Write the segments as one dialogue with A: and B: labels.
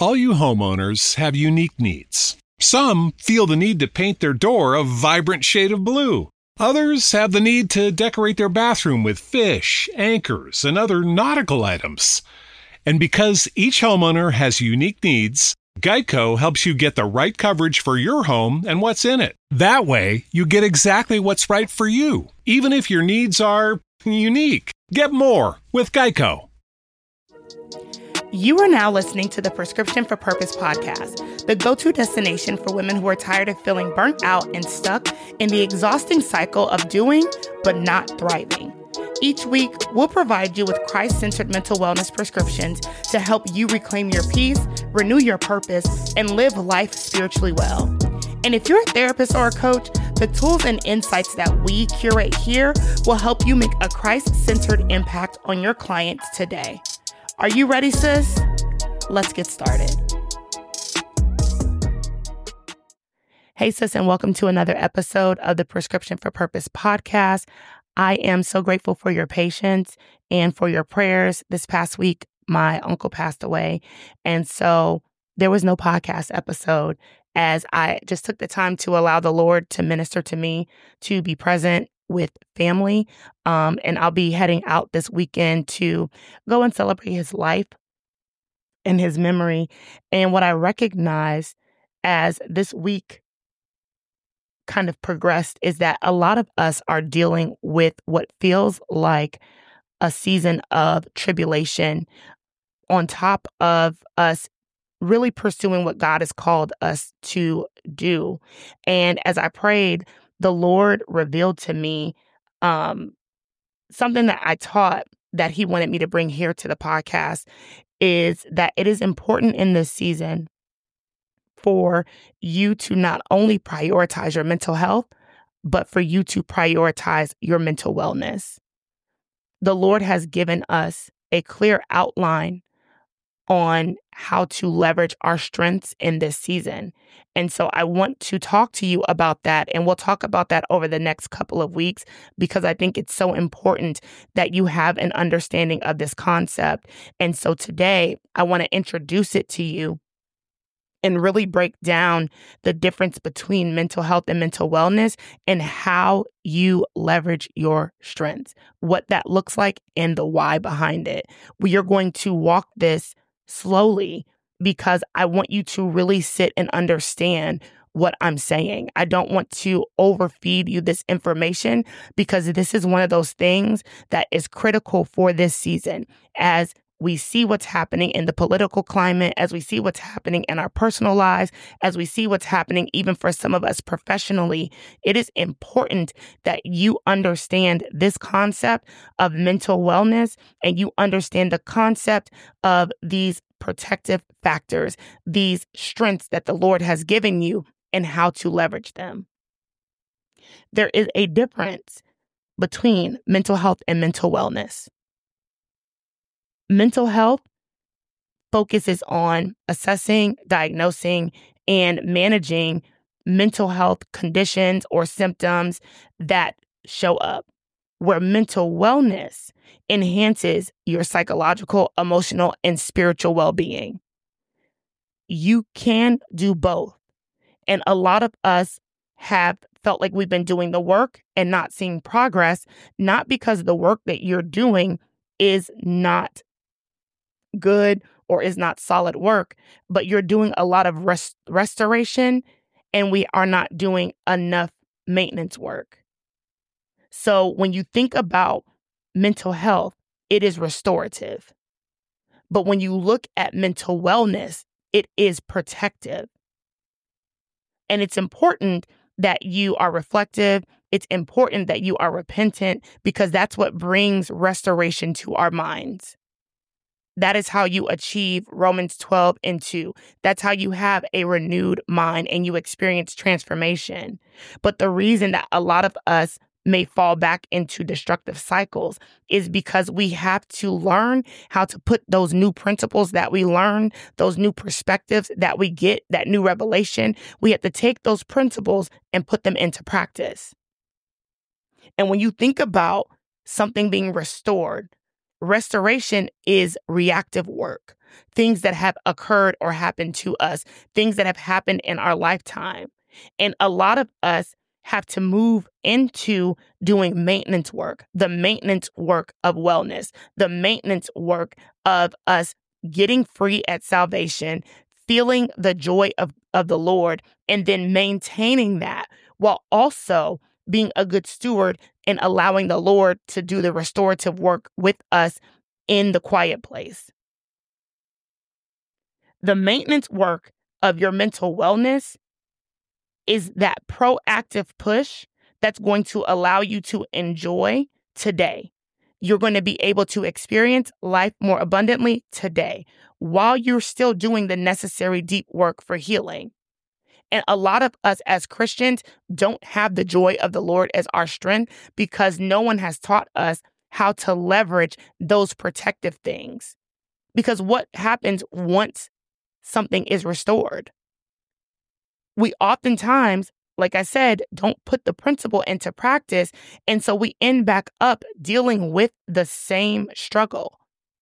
A: All you homeowners have unique needs. Some feel the need to paint their door a vibrant shade of blue. Others have the need to decorate their bathroom with fish, anchors, and other nautical items. And because each homeowner has unique needs, Geico helps you get the right coverage for your home and what's in it. That way, you get exactly what's right for you, even if your needs are unique. Get more with Geico.
B: You are now listening to the Prescription for Purpose podcast, the go-to destination for women who are tired of feeling burnt out and stuck in the exhausting cycle of doing but not thriving. Each week, we'll provide you with Christ-centered mental wellness prescriptions to help you reclaim your peace, renew your purpose, and live life spiritually well. And if you're a therapist or a coach, the tools and insights that we curate here will help you make a Christ-centered impact on your clients today. Are you ready, sis? Let's get started. Hey, sis, and welcome to another episode of the Prescription for Purpose podcast. I am so grateful for your patience and for your prayers. This past week, my uncle passed away, and so there was no podcast episode as I just took the time to allow the Lord to minister to me, to be present with family. And I'll be heading out this weekend to go and celebrate his life and his memory. And what I recognized as this week kind of progressed is that a lot of us are dealing with what feels like a season of tribulation on top of us really pursuing what God has called us to do. And as I prayed, the Lord revealed to me something that I taught that he wanted me to bring here to the podcast is that it is important in this season for you to not only prioritize your mental health, but for you to prioritize your mental wellness. The Lord has given us a clear outline on how to leverage our strengths in this season. And so I want to talk to you about that. And we'll talk about that over the next couple of weeks because I think it's so important that you have an understanding of this concept. And so today I want to introduce it to you and really break down the difference between mental health and mental wellness and how you leverage your strengths, what that looks like and the why behind it. We are going to walk this slowly because I want you to really sit and understand what I'm saying. I don't want to overfeed you this information because this is one of those things that is critical for this season as we see what's happening in the political climate, as we see what's happening in our personal lives, as we see what's happening even for some of us professionally. It is important that you understand this concept of mental wellness and you understand the concept of these protective factors, these strengths that the Lord has given you and how to leverage them. There is a difference between mental health and mental wellness. Mental health focuses on assessing, diagnosing, and managing mental health conditions or symptoms that show up, where mental wellness enhances your psychological, emotional, and spiritual well-being. You can do both. And a lot of us have felt like we've been doing the work and not seeing progress, not because the work that you're doing is not good or is not solid work, but you're doing a lot of restoration and we are not doing enough maintenance work. So when you think about mental health, it is restorative. But when you look at mental wellness, it is protective. And it's important that you are reflective. It's important that you are repentant because that's what brings restoration to our minds. That is how you achieve Romans 12:2. That's how you have a renewed mind and you experience transformation. But the reason that a lot of us may fall back into destructive cycles is because we have to learn how to put those new principles that we learn, those new perspectives that we get, that new revelation. We have to take those principles and put them into practice. And when you think about something being restored, restoration is reactive work. things that have occurred or happened to us, things that have happened in our lifetime. And a lot of us have to move into doing maintenance work, the maintenance work of wellness, the maintenance work of us getting free at salvation, feeling the joy of the Lord, and then maintaining that while also being a good steward and allowing the Lord to do the restorative work with us in the quiet place. The maintenance work of your mental wellness is that proactive push that's going to allow you to enjoy today. You're going to be able to experience life more abundantly today while you're still doing the necessary deep work for healing. And a lot of us as Christians don't have the joy of the Lord as our strength because no one has taught us how to leverage those protective things. Because what happens once something is restored? We oftentimes, like I said, don't put the principle into practice. And so we end back up dealing with the same struggle.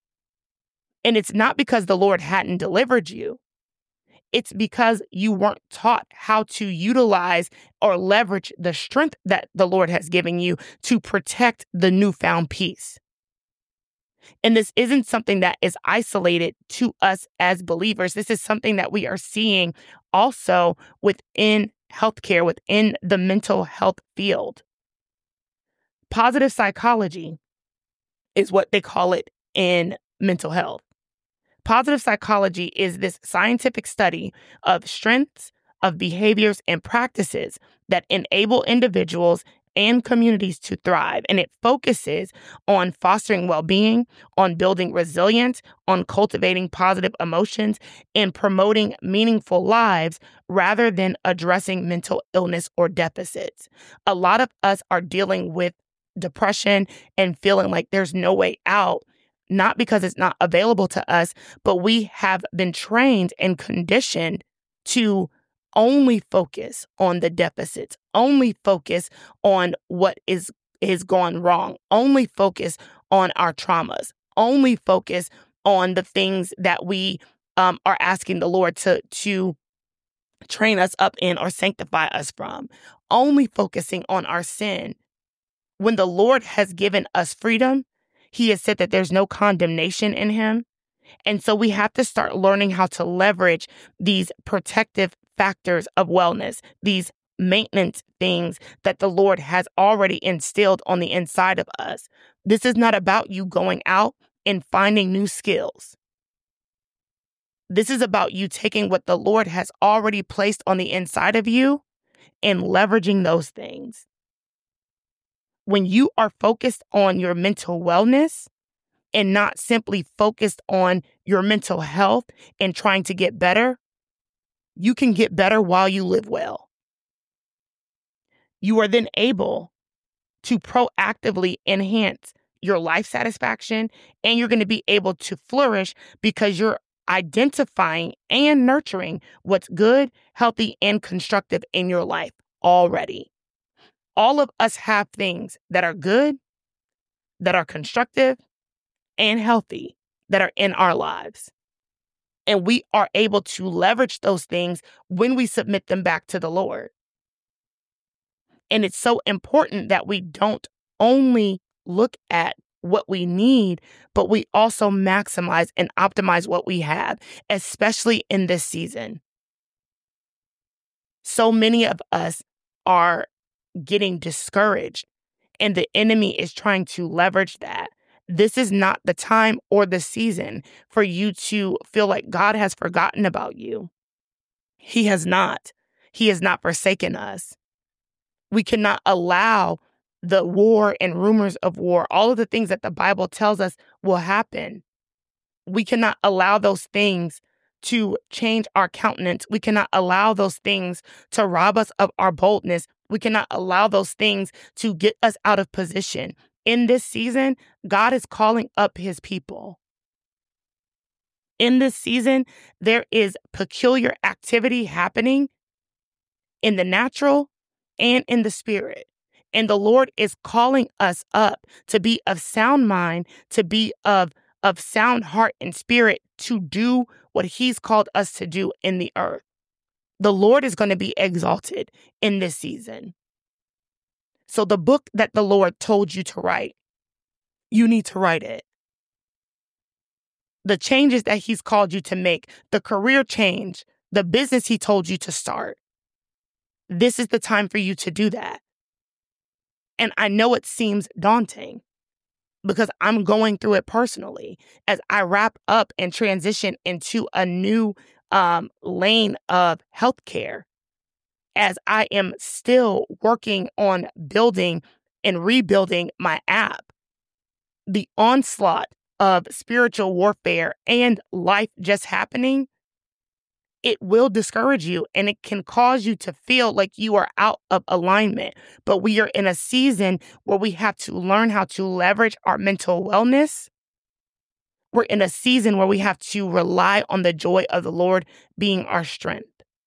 B: And it's not because the Lord hadn't delivered you. It's because you weren't taught how to utilize or leverage the strength that the Lord has given you to protect the newfound peace. And this isn't something that is isolated to us as believers. This is something that we are seeing also within healthcare, within the mental health field. Positive psychology is what they call it in mental health. Positive psychology is this scientific study of strengths, of behaviors, and practices that enable individuals and communities to thrive. And it focuses on fostering well-being, on building resilience, on cultivating positive emotions, and promoting meaningful lives rather than addressing mental illness or deficits. A lot of us are dealing with depression and feeling like there's no way out, not because it's not available to us, but we have been trained and conditioned to only focus on the deficits, only focus on what is gone wrong, only focus on our traumas, only focus on the things that we are asking the Lord to train us up in or sanctify us from, only focusing on our sin. When the Lord has given us freedom, He has said that there's no condemnation in Him. And so we have to start learning how to leverage these protective factors of wellness, these maintenance things that the Lord has already instilled on the inside of us. This is not about you going out and finding new skills. This is about you taking what the Lord has already placed on the inside of you and leveraging those things. When you are focused on your mental wellness and not simply focused on your mental health and trying to get better, you can get better while you live well. You are then able to proactively enhance your life satisfaction, and you're going to be able to flourish because you're identifying and nurturing what's good, healthy, and constructive in your life already. All of us have things that are good, that are constructive, and healthy that are in our lives. And we are able to leverage those things when we submit them back to the Lord. And it's so important that we don't only look at what we need, but we also maximize and optimize what we have, especially in this season. So many of us are getting discouraged, and the enemy is trying to leverage that. This is not the time or the season for you to feel like God has forgotten about you. He has not. He has not forsaken us. We cannot allow the war and rumors of war, all of the things that the Bible tells us will happen. We cannot allow those things to change our countenance. We cannot allow those things to rob us of our boldness. We cannot allow those things to get us out of position. In this season, God is calling up His people. In this season, there is peculiar activity happening in the natural and in the spirit. And the Lord is calling us up to be of sound mind, to be of of sound heart and spirit to do what he's called us to do in the earth. The Lord is going to be exalted in this season. So the book that the Lord told you to write, you need to write it. The changes that he's called you to make, the career change, the business he told you to start, this is the time for you to do that. And I know it seems daunting because I'm going through it personally as I wrap up and transition into a new lane of healthcare, as I am still working on building and rebuilding my app. The onslaught of spiritual warfare and life just happening, it will discourage you and it can cause you to feel like you are out of alignment. But we are in a season where we have to learn how to leverage our mental wellness. We're in a season where we have to rely on the joy of the Lord being our strength.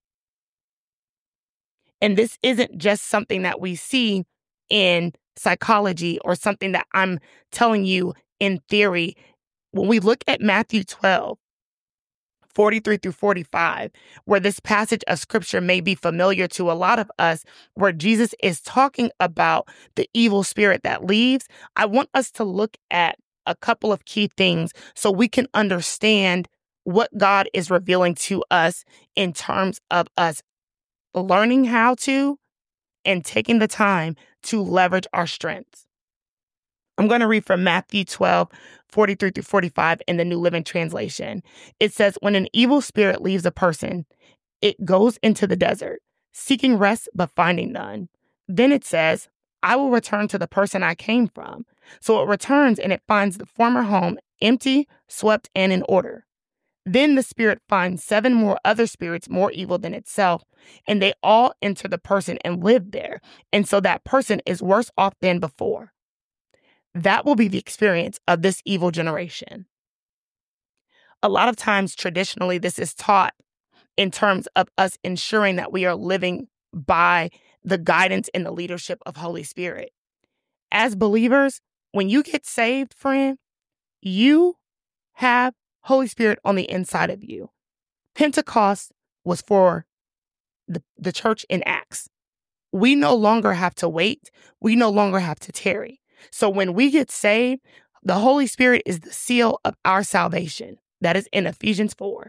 B: And this isn't just something that we see in psychology or something that I'm telling you in theory. When we look at Matthew 12, 43 through 45, where this passage of scripture may be familiar to a lot of us, where Jesus is talking about the evil spirit that leaves, I want us to look at a couple of key things so we can understand what God is revealing to us in terms of us learning how to and taking the time to leverage our strengths. I'm going to read from Matthew 12, 43 through 45 in the New Living Translation. It says, when an evil spirit leaves a person, it goes into the desert, seeking rest but finding none. Then it says, I will return to the person I came from. So it returns and it finds the former home empty, swept, and in order. Then the spirit finds 7 more other spirits more evil than itself, and they all enter the person and live there. And so that person is worse off than before. That will be the experience of this evil generation. A lot of times, traditionally, this is taught in terms of us ensuring that we are living by the guidance and the leadership of Holy Spirit. As believers, when you get saved, friend, you have Holy Spirit on the inside of you. Pentecost was for the church in Acts. We no longer have to wait. We no longer have to tarry. So when we get saved, the Holy Spirit is the seal of our salvation. That is in Ephesians 4.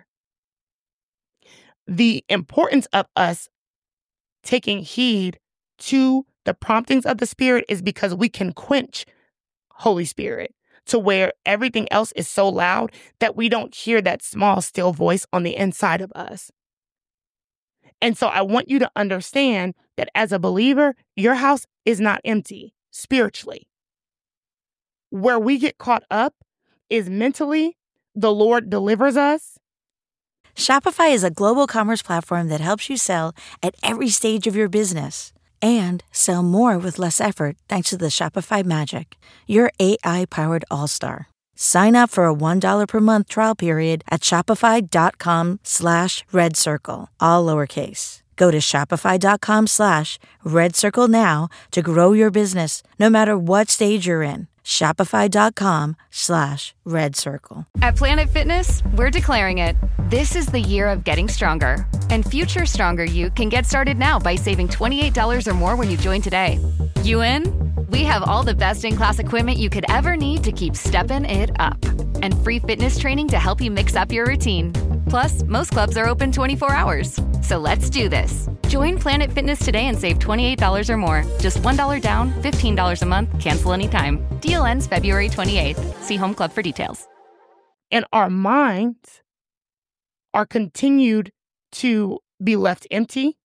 B: The importance of us taking heed to the promptings of the Spirit is because we can quench Holy Spirit to where everything else is so loud that we don't hear that small, still voice on the inside of us. And so I want you to understand that as a believer, your house is not empty spiritually. Where we get caught up is mentally. The Lord delivers us.
C: Shopify is a global commerce platform that helps you sell at every stage of your business and sell more with less effort thanks to the Shopify Magic, your AI-powered all-star. Sign up for a $1 per month trial period at shopify.com/redcircle, all lowercase. Go to shopify.com/redcircle now to grow your business no matter what stage you're in. Shopify.com/redcircle.
D: At Planet Fitness, we're declaring it. This is the year of getting stronger. And future stronger you can get started now by saving $28 or more when you join today. You in? We have all the best-in-class equipment you could ever need to keep stepping it up. And free fitness training to help you mix up your routine. Plus, most clubs are open 24 hours. So let's do this. Join Planet Fitness today and save $28 or more. Just $1 down, $15 a month, cancel anytime. Deal ends February 28th. See Home Club for details.
B: And our minds are continued to be left empty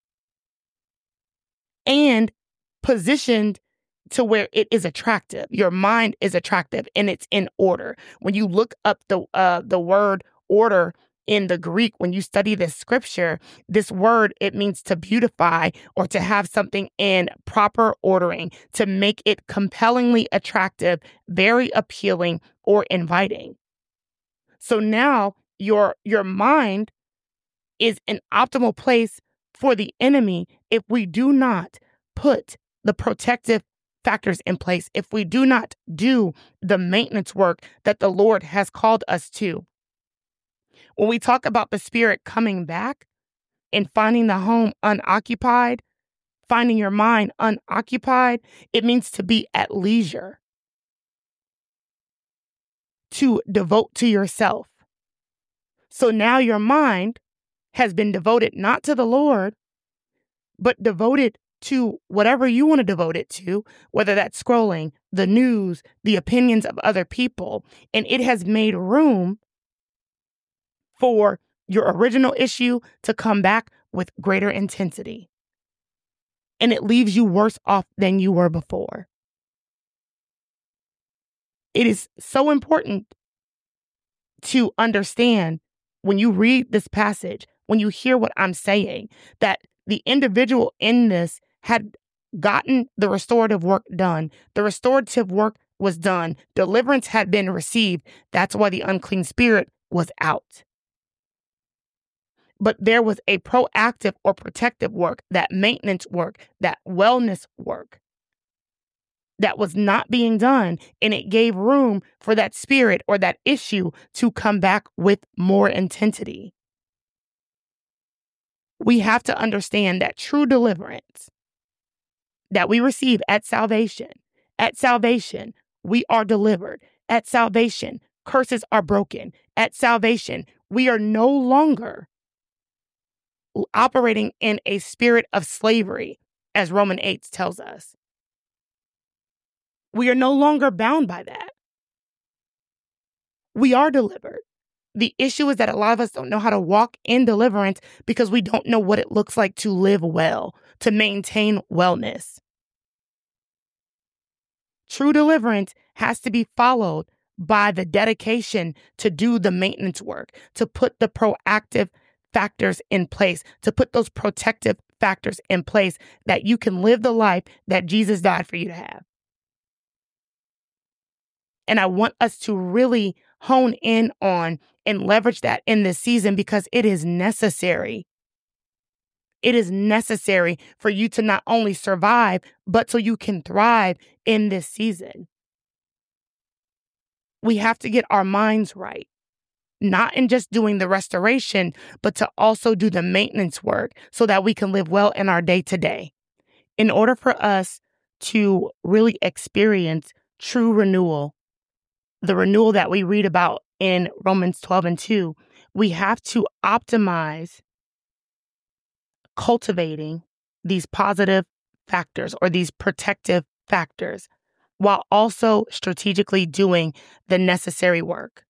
B: and positioned to where it is attractive. Your mind is attractive and it's in order. When you look up the word order in the Greek, when you study this scripture, this word, it means to beautify or to have something in proper ordering, to make it compellingly attractive, very appealing, or inviting. So now your mind is an optimal place for the enemy if we do not put the protective factors in place, if we do not do the maintenance work that the Lord has called us to. When we talk about the Spirit coming back and finding the home unoccupied, finding your mind unoccupied, it means to be at leisure, to devote to yourself. So now your mind has been devoted not to the Lord, but devoted to whatever you want to devote it to, whether that's scrolling, the news, the opinions of other people. And it has made room for your original issue to come back with greater intensity. And it leaves you worse off than you were before. It is so important to understand when you read this passage, when you hear what I'm saying, that the individual in this had gotten the restorative work done. The restorative work was done. Deliverance had been received. That's why the unclean spirit was out. But there was a proactive or protective work, that maintenance work, that wellness work that was not being done. And it gave room for that spirit or that issue to come back with more intensity. We have to understand that true deliverance that we receive at salvation, we are delivered. At salvation, curses are broken. At salvation, we are no longer operating in a spirit of slavery, as Romans 8 tells us. We are no longer bound by that. We are delivered. The issue is that a lot of us don't know how to walk in deliverance because we don't know what it looks like to live well, to maintain wellness. True deliverance has to be followed by the dedication to do the maintenance work, to put the proactive factors in place, to put those protective factors in place that you can live the life that Jesus died for you to have. And I want us to really hone in on and leverage that in this season because it is necessary. It is necessary for you to not only survive, but so you can thrive in this season. We have to get our minds right, not in just doing the restoration, but to also do the maintenance work so that we can live well in our day-to-day. In order for us to really experience true renewal, the renewal that we read about in Romans 12:2, we have to optimize cultivating these positive factors or these protective factors while also strategically doing the necessary work.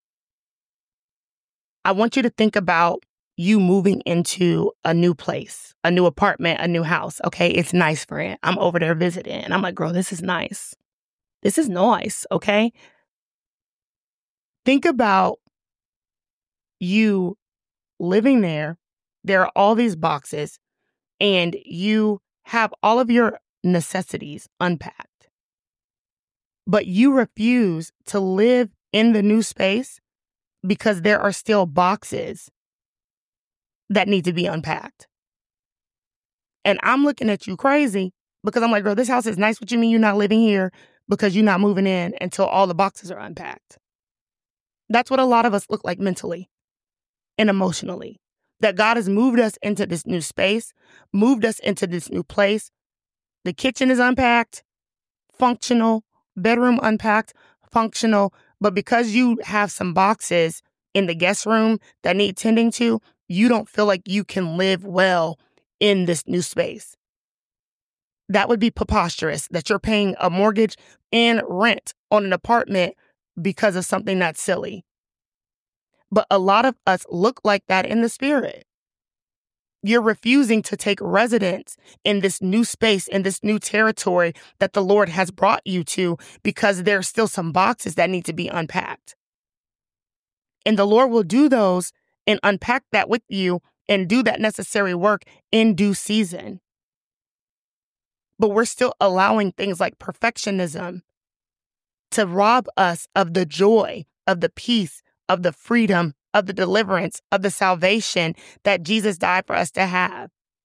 B: I want you to think about you moving into a new place, a new apartment, a new house. Okay, it's nice for it. I'm over there visiting and I'm like, girl, this is nice. This is nice, okay? Think about you living there. There are all these boxes and you have all of your necessities unpacked. But you refuse to live in the new space because there are still boxes that need to be unpacked. And I'm looking at you crazy because I'm like, girl, this house is nice. What you mean you're not living here because you're not moving in until all the boxes are unpacked? That's what a lot of us look like mentally and emotionally. That God has moved us into this new space, moved us into this new place. The kitchen is unpacked, functional, bedroom unpacked, functional. But because you have some boxes in the guest room that need tending to, you don't feel like you can live well in this new space. That would be preposterous, that you're paying a mortgage and rent on an apartment because of something that's silly. But a lot of us look like that in the spirit. You're refusing to take residence in this new space, in this new territory that the Lord has brought you to because there's still some boxes that need to be unpacked. And the Lord will do those and unpack that with you and do that necessary work in due season. But we're still allowing things like perfectionism to rob us of the joy, of the peace, of the freedom, of the deliverance, of the salvation that Jesus died for us to have.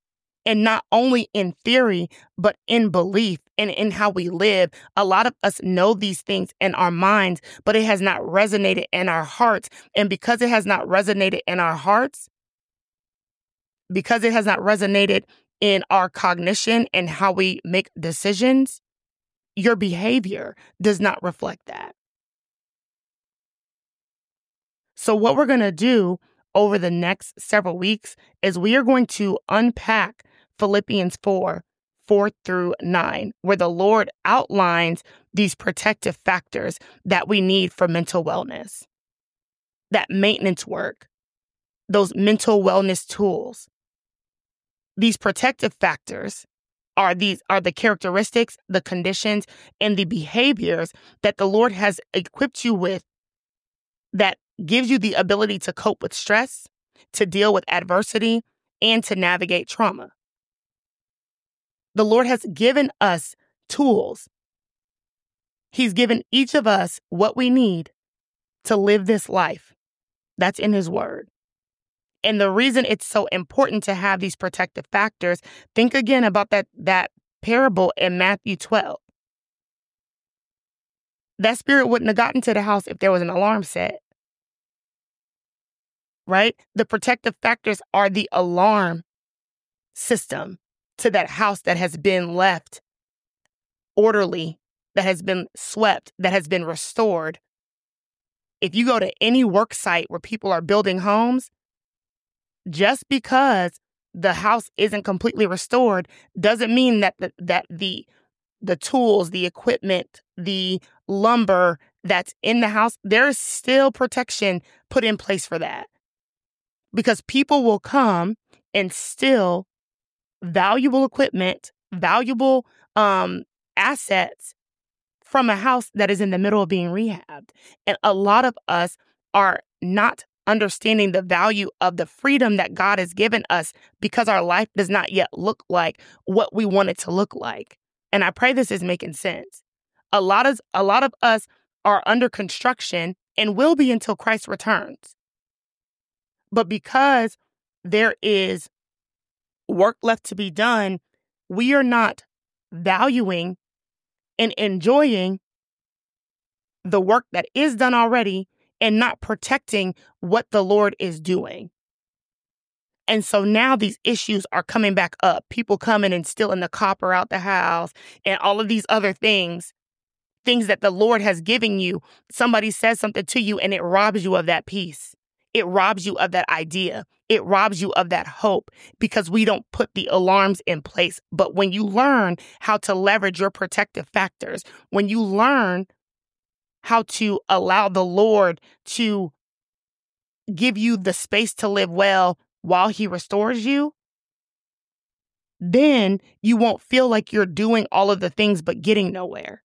B: And not only in theory, but in belief and in how we live. A lot of us know these things in our minds, but it has not resonated in our hearts. And because it has not resonated in our hearts, because it has not resonated in our cognition and how we make decisions, your behavior does not reflect that. So what we're going to do over the next several weeks is we are going to unpack Philippians 4:4-9, where the Lord outlines these protective factors that we need for mental wellness, that maintenance work, those mental wellness tools. These protective factors are the characteristics, the conditions, and the behaviors that the Lord has equipped you with that gives you the ability to cope with stress, to deal with adversity, and to navigate trauma. The Lord has given us tools. He's given each of us what we need to live this life. That's in His Word. And the reason it's so important to have these protective factors, think again about that parable in Matthew 12. That spirit wouldn't have gotten to the house if there was an alarm set. Right? The protective factors are the alarm system to that house that has been left orderly, that has been swept, that has been restored. If you go to any work site where people are building homes, just because the house isn't completely restored doesn't mean that the tools, the equipment, the lumber that's in the house, there is still protection put in place for that. Because people will come and steal valuable equipment, valuable assets from a house that is in the middle of being rehabbed. And a lot of us are not understanding the value of the freedom that God has given us because our life does not yet look like what we want it to look like. And I pray this is making sense. A lot of us are under construction and will be until Christ returns. But because there is work left to be done, we are not valuing and enjoying the work that is done already and not protecting what the Lord is doing. And so now these issues are coming back up. People coming and stealing the copper out the house and all of these other things that the Lord has given you. Somebody says something to you and it robs you of that peace. It robs you of that idea. It robs you of that hope because we don't put the alarms in place. But when you learn how to leverage your protective factors, when you learn how to allow the Lord to give you the space to live well while He restores you, then you won't feel like you're doing all of the things but getting nowhere.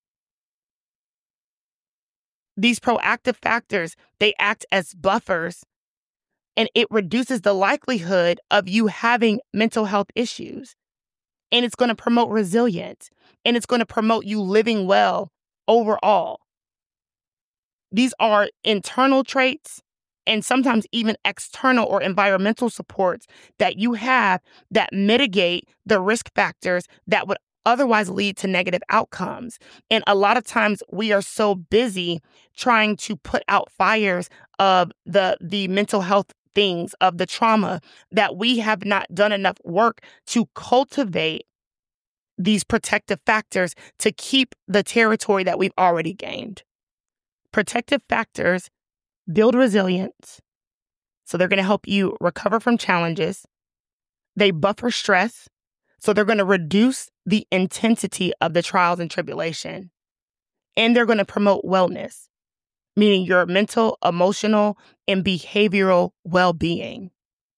B: These proactive factors, they act as buffers, and it reduces the likelihood of you having mental health issues. And it's going to promote resilience, and it's going to promote you living well overall. These are internal traits and sometimes even external or environmental supports that you have that mitigate the risk factors that would otherwise lead to negative outcomes. And a lot of times we are so busy trying to put out fires of the mental health things, of the trauma, that we have not done enough work to cultivate these protective factors to keep the territory that we've already gained. Protective factors build resilience. So they're going to help you recover from challenges. They buffer stress. So they're going to reduce the intensity of the trials and tribulation. And they're going to promote wellness, meaning your mental, emotional, and behavioral well-being.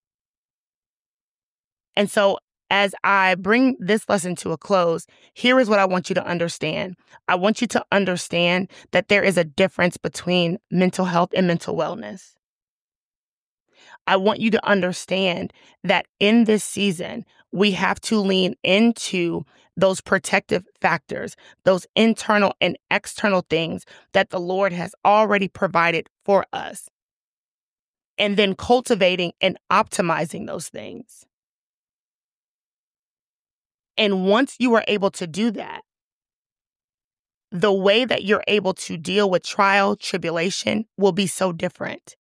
B: And so as I bring this lesson to a close, here is what I want you to understand. I want you to understand that there is a difference between mental health and mental wellness. I want you to understand that in this season, we have to lean into those protective factors, those internal and external things that the Lord has already provided for us, and then cultivating and optimizing those things. And once you are able to do that, the way that you're able to deal with trial, tribulation will be so different.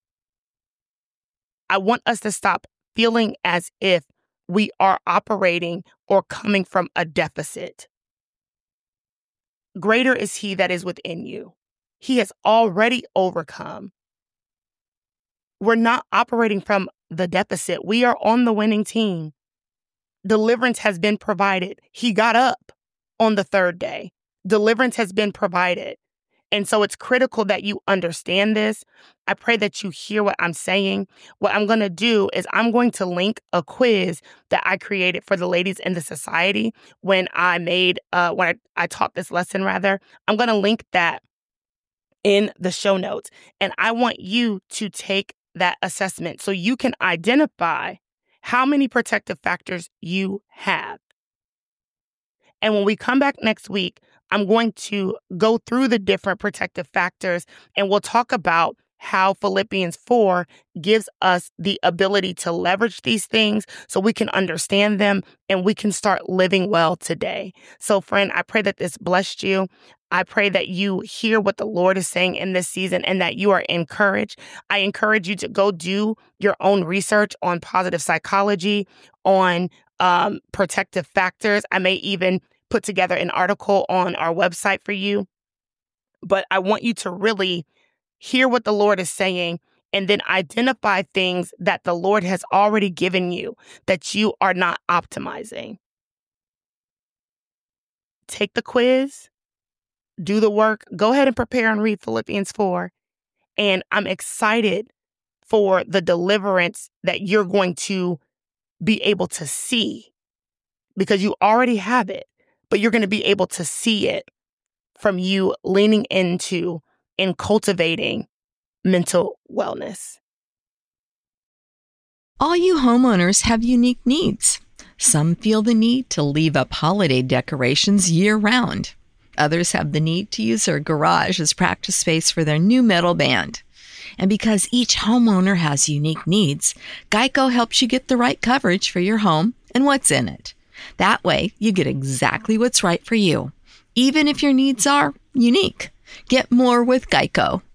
B: I want us to stop feeling as if we are operating or coming from a deficit. Greater is he that is within you. He has already overcome. We're not operating from the deficit. We are on the winning team. Deliverance has been provided. He got up on the third day. Deliverance has been provided. And so it's critical that you understand this. I pray that you hear what I'm saying. What I'm going to do is I'm going to link a quiz that I created for the ladies in the society when I taught this lesson rather. I'm going to link that in the show notes. And I want you to take that assessment so you can identify how many protective factors you have. And when we come back next week, I'm going to go through the different protective factors and we'll talk about how Philippians 4 gives us the ability to leverage these things so we can understand them and we can start living well today. So friend, I pray that this blessed you. I pray that you hear what the Lord is saying in this season and that you are encouraged. I encourage you to go do your own research on positive psychology, on protective factors. I may even put together an article on our website for you. But I want you to really hear what the Lord is saying and then identify things that the Lord has already given you that you are not optimizing. Take the quiz, do the work, go ahead and prepare and read Philippians 4. And I'm excited for the deliverance that you're going to be able to see because you already have it, but you're going to be able to see it from you leaning into and cultivating mental wellness.
E: All you homeowners have unique needs. Some feel the need to leave up holiday decorations year-round. Others have the need to use their garage as practice space for their new metal band. And because each homeowner has unique needs, Geico helps you get the right coverage for your home and what's in it. That way, you get exactly what's right for you, even if your needs are unique. Get more with Geico.